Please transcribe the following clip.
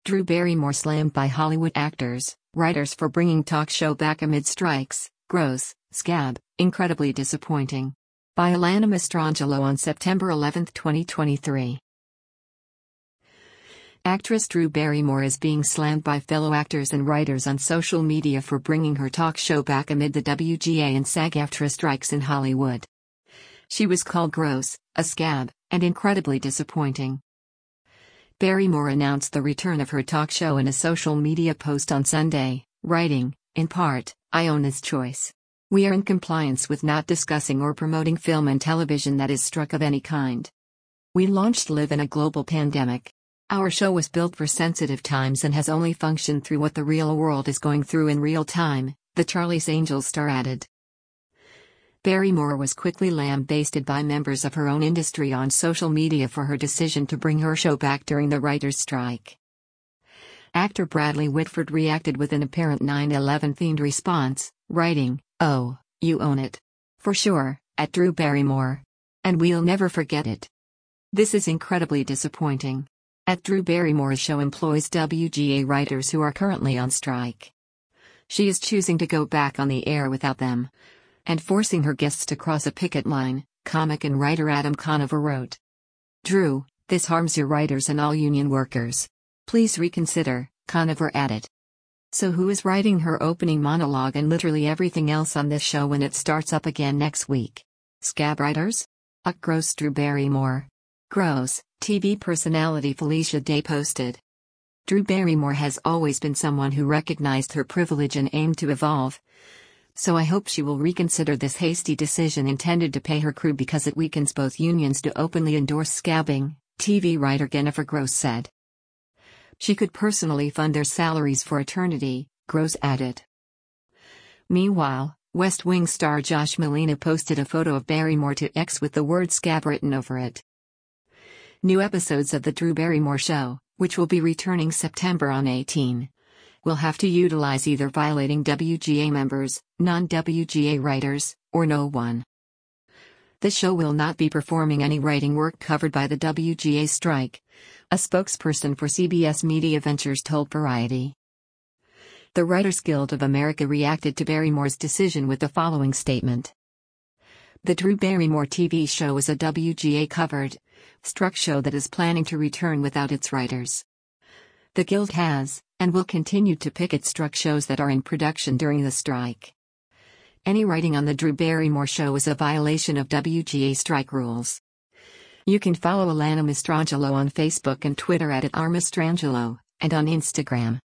Drew Barrymore slammed by Hollywood actors, writers for bringing talk show back amid strikes. Gross, scab, incredibly disappointing. By Alana Mastrangelo on September 11, 2023. Actress Drew Barrymore is being slammed by fellow actors and writers on social media for bringing her talk show back amid the WGA and SAG-AFTRA strikes in Hollywood. She was called gross, a scab, and incredibly disappointing. Barrymore announced the return of her talk show in a social media post on Sunday, writing, in part, "I own this choice. We are in compliance with not discussing or promoting film and television that is struck of any kind. We launched Live in a global pandemic. Our show was built for sensitive times and has only functioned through what the real world is going through in real time," the Charlie's Angels star added. Barrymore was quickly lambasted by members of her own industry on social media for her decision to bring her show back during the writers' strike. Actor Bradley Whitford reacted with an apparent 9/11-themed response, writing, "Oh, you own it. For sure, at Drew Barrymore. And we'll never forget it. This is incredibly disappointing. At Drew Barrymore's show employs WGA writers who are currently on strike. She is choosing to go back on the air without them. And forcing her guests to cross a picket line," comic and writer Adam Conover wrote. "Drew, this harms your writers and all union workers. Please reconsider," Conover added. So who is writing her opening monologue and literally everything else on this show when it starts up again next week? Scab writers? Gross. Drew Barrymore. Gross, TV personality Felicia Day posted. Drew Barrymore has always been someone who recognized her privilege and aimed to evolve. So I hope she will reconsider this hasty decision intended to pay her crew because it weakens both unions to openly endorse scabbing, TV writer Jennifer Gross said. She could personally fund their salaries for eternity, Gross added. Meanwhile, West Wing star Josh Malina posted a photo of Barrymore to X with the word scab written over it. New episodes of The Drew Barrymore Show, which will be returning September 18, will have to utilize either violating WGA members, non-WGA writers, or no one. The show will not be performing any writing work covered by the WGA strike, a spokesperson for CBS Media Ventures told Variety. The Writers Guild of America reacted to Barrymore's decision with the following statement. The Drew Barrymore TV show is a WGA-covered, struck show that is planning to return without its writers. The Guild has, and will continue to picket struck shows that are in production during the strike. Any writing on The Drew Barrymore Show is a violation of WGA strike rules. You can follow Alana Mastrangelo on Facebook and Twitter at @rmastrangelo, and on Instagram.